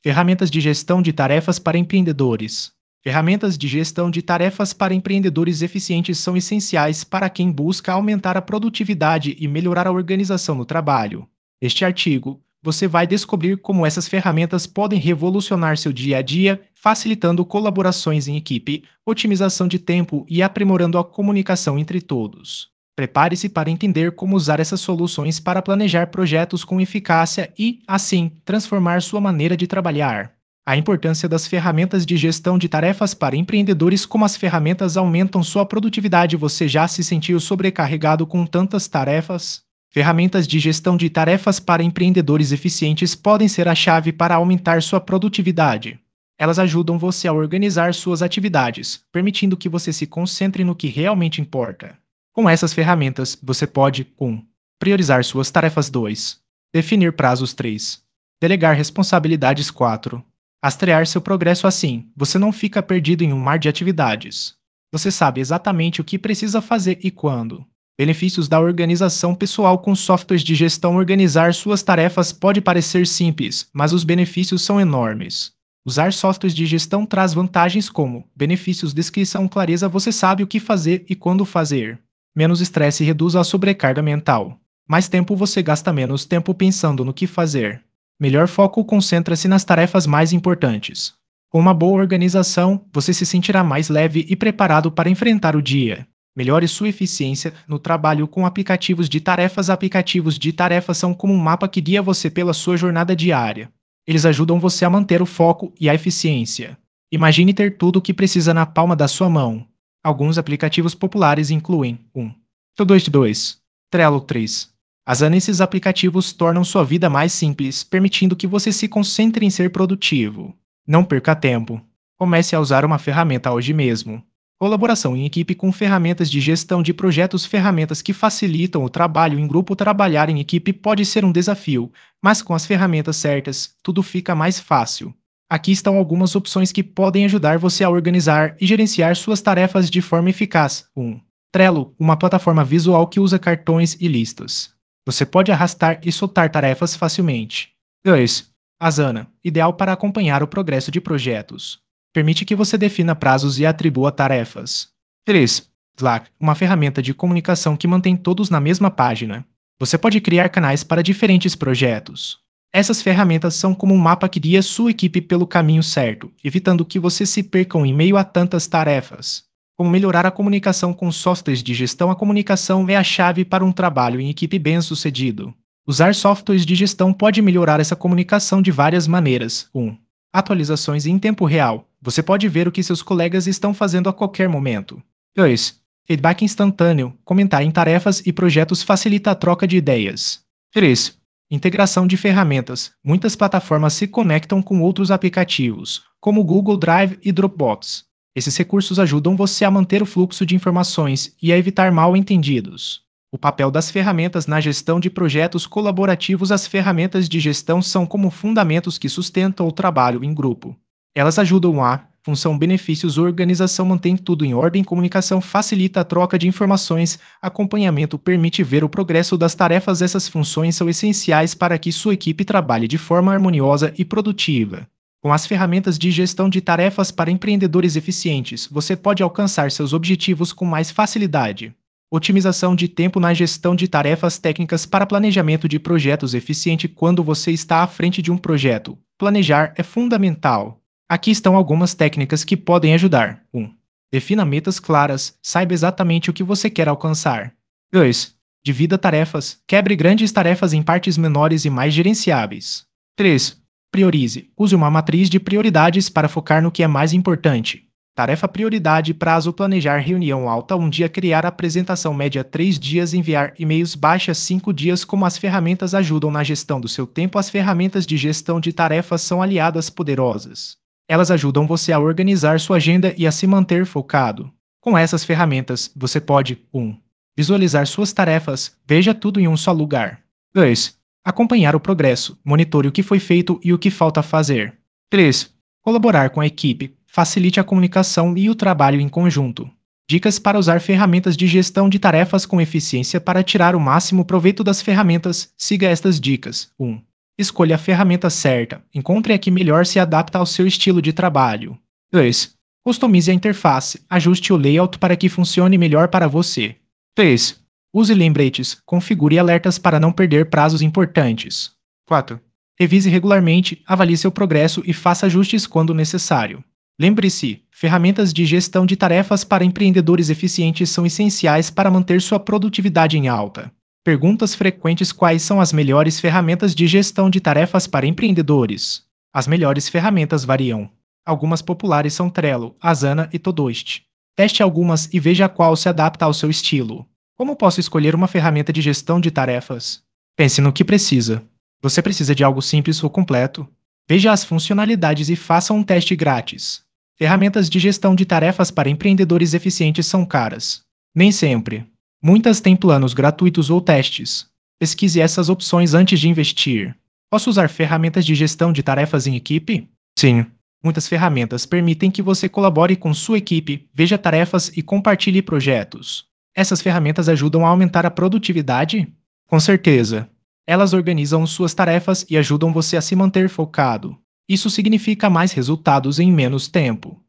Ferramentas de gestão de tarefas para empreendedores. Ferramentas de gestão de tarefas para empreendedores eficientes são essenciais para quem busca aumentar a produtividade e melhorar a organização no trabalho. Neste artigo, você vai descobrir como essas ferramentas podem revolucionar seu dia a dia, facilitando colaborações em equipe, otimização de tempo e aprimorando a comunicação entre todos. Prepare-se para entender como usar essas soluções para planejar projetos com eficácia e, assim, transformar sua maneira de trabalhar. A importância das ferramentas de gestão de tarefas para empreendedores. Como as ferramentas aumentam sua produtividade? Você já se sentiu sobrecarregado com tantas tarefas? Ferramentas de gestão de tarefas para empreendedores eficientes podem ser a chave para aumentar sua produtividade. Elas ajudam você a organizar suas atividades, permitindo que você se concentre no que realmente importa. Com essas ferramentas, você pode 1. Priorizar suas tarefas. 2. Definir prazos. 3. Delegar responsabilidades. 4. Rastrear seu progresso. Assim, você não fica perdido em um mar de atividades. Você sabe exatamente o que precisa fazer e quando. Benefícios da organização pessoal. Com softwares de gestão, organizar suas tarefas pode parecer simples, mas os benefícios são enormes. Usar softwares de gestão traz vantagens como benefícios, descrição, clareza. Você sabe o que fazer e quando fazer. Menos estresse e reduz a sobrecarga mental. Mais tempo. Você gasta menos tempo pensando no que fazer. Melhor foco. Concentra-se nas tarefas mais importantes. Com uma boa organização, você se sentirá mais leve e preparado para enfrentar o dia. Melhore sua eficiência no trabalho com aplicativos de tarefas. Aplicativos de tarefas são como um mapa que guia você pela sua jornada diária. Eles ajudam você a manter o foco e a eficiência. Imagine ter tudo o que precisa na palma da sua mão. Alguns aplicativos populares incluem 1. Todoist. Trello. 3. Esses aplicativos tornam sua vida mais simples, permitindo que você se concentre em ser produtivo. Não perca tempo. Comece a usar uma ferramenta hoje mesmo. Colaboração em equipe com ferramentas de gestão de projetos. Ferramentas que facilitam o trabalho em grupo. Trabalhar em equipe pode ser um desafio, mas com as ferramentas certas, tudo fica mais fácil. Aqui estão algumas opções que podem ajudar você a organizar e gerenciar suas tarefas de forma eficaz. 1. Trello, uma plataforma visual que usa cartões e listas. Você pode arrastar e soltar tarefas facilmente. 2. Asana, ideal para acompanhar o progresso de projetos. Permite que você defina prazos e atribua tarefas. 3. Slack, uma ferramenta de comunicação que mantém todos na mesma página. Você pode criar canais para diferentes projetos. Essas ferramentas são como um mapa que guia sua equipe pelo caminho certo, evitando que você se perca em meio a tantas tarefas. Como melhorar a comunicação com softwares de gestão? A comunicação é a chave para um trabalho em equipe bem-sucedido. Usar softwares de gestão pode melhorar essa comunicação de várias maneiras. 1. Atualizações em tempo real. Você pode ver o que seus colegas estão fazendo a qualquer momento. 2. Feedback instantâneo. Comentar em tarefas e projetos facilita a troca de ideias. 3. Integração de ferramentas. Muitas plataformas se conectam com outros aplicativos, como Google Drive e Dropbox. Esses recursos ajudam você a manter o fluxo de informações e a evitar mal-entendidos. O papel das ferramentas na gestão de projetos colaborativos. As ferramentas de gestão são como fundamentos que sustentam o trabalho em grupo. Elas ajudam a função, benefícios, organização, mantém tudo em ordem, comunicação, facilita a troca de informações, acompanhamento, permite ver o progresso das tarefas. Essas funções são essenciais para que sua equipe trabalhe de forma harmoniosa e produtiva. Com as ferramentas de gestão de tarefas para empreendedores eficientes, você pode alcançar seus objetivos com mais facilidade. Otimização de tempo na gestão de tarefas. Técnicas para planejamento de projetos eficiente. Quando você está à frente de um projeto, planejar é fundamental. Aqui estão algumas técnicas que podem ajudar. 1. Defina metas claras, saiba exatamente o que você quer alcançar. 2. Divida tarefas, quebre grandes tarefas em partes menores e mais gerenciáveis. 3. Priorize, use uma matriz de prioridades para focar no que é mais importante. Tarefa: prioridade, prazo, planejar reunião alta 1 dia, criar apresentação média 3 dias, enviar e-mails baixa 5 dias. Como as ferramentas ajudam na gestão do seu tempo? As ferramentas de gestão de tarefas são aliadas poderosas. Elas ajudam você a organizar sua agenda e a se manter focado. Com essas ferramentas, você pode 1. Visualizar suas tarefas, veja tudo em um só lugar. 2. Acompanhar o progresso, monitore o que foi feito e o que falta fazer. 3. Colaborar com a equipe, facilite a comunicação e o trabalho em conjunto. Dicas para usar ferramentas de gestão de tarefas com eficiência. Para tirar o máximo proveito das ferramentas, siga estas dicas. 1. Escolha a ferramenta certa. Encontre a que melhor se adapta ao seu estilo de trabalho. 2. Customize a interface. Ajuste o layout para que funcione melhor para você. 3. Use lembretes. Configure alertas para não perder prazos importantes. 4. Revise regularmente, avalie seu progresso e faça ajustes quando necessário. Lembre-se, ferramentas de gestão de tarefas para empreendedores eficientes são essenciais para manter sua produtividade em alta. Perguntas frequentes: quais são as melhores ferramentas de gestão de tarefas para empreendedores? As melhores ferramentas variam. Algumas populares são Trello, Asana e Todoist. Teste algumas e veja qual se adapta ao seu estilo. Como posso escolher uma ferramenta de gestão de tarefas? Pense no que precisa. Você precisa de algo simples ou completo? Veja as funcionalidades e faça um teste grátis. Ferramentas de gestão de tarefas para empreendedores eficientes são caras. Nem sempre. Muitas têm planos gratuitos ou testes. Pesquise essas opções antes de investir. Posso usar ferramentas de gestão de tarefas em equipe? Sim. Muitas ferramentas permitem que você colabore com sua equipe, veja tarefas e compartilhe projetos. Essas ferramentas ajudam a aumentar a produtividade? Com certeza. Elas organizam suas tarefas e ajudam você a se manter focado. Isso significa mais resultados em menos tempo.